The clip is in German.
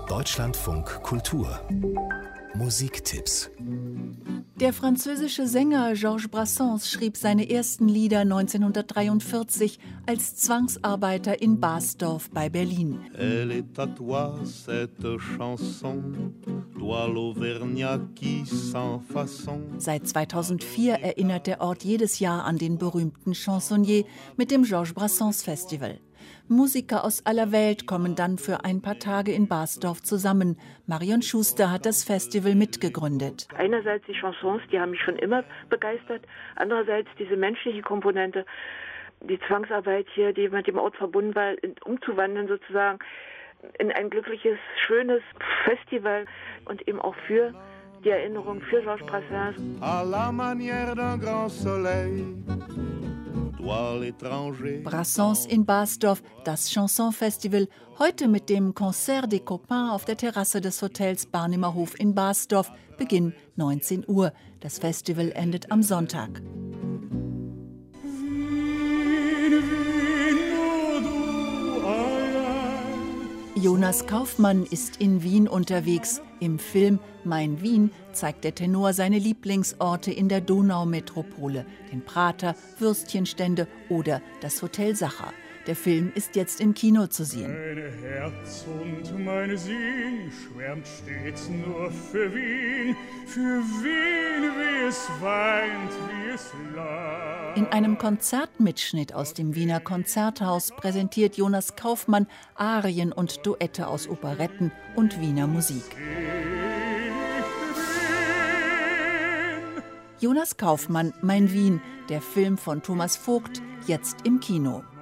Deutschlandfunk Kultur Musiktipps. Der französische Sänger Georges Brassens schrieb seine ersten Lieder 1943 als Zwangsarbeiter in Basdorf bei Berlin. Elle est à toi, cette chanson, toi l'Auvergnat qui sans façon. Seit 2004 erinnert der Ort jedes Jahr an den berühmten Chansonnier mit dem Georges Brassens Festival. Musiker aus aller Welt kommen dann für ein paar Tage in Basdorf zusammen. Marion Schuster hat das Festival mitgegründet. Einerseits die Chansons, die haben mich schon immer begeistert. Andererseits diese menschliche Komponente, die Zwangsarbeit hier, die mit dem Ort verbunden war, umzuwandeln sozusagen in ein glückliches, schönes Festival und eben auch für die Erinnerung für Georges Brassens. À la manière d'un grand soleil. Brassens in Basdorf, das Chanson-Festival, heute mit dem Concert des Copains auf der Terrasse des Hotels Barnimer Hof in Basdorf, Beginn 19 Uhr. Das Festival endet am Sonntag. Jonas Kaufmann ist in Wien unterwegs. Im Film Mein Wien zeigt der Tenor seine Lieblingsorte in der Donaumetropole, den Prater, Würstchenstände oder das Hotel Sacher. Der Film ist jetzt im Kino zu sehen. Meine Herz und meine Sinn schwärmt stets nur für Wien, wie es weint, wie es lacht. In einem Konzertmitschnitt aus dem Wiener Konzerthaus präsentiert Jonas Kaufmann Arien und Duette aus Operetten und Wiener Musik. Jonas Kaufmann, Mein Wien, der Film von Thomas Vogt, jetzt im Kino.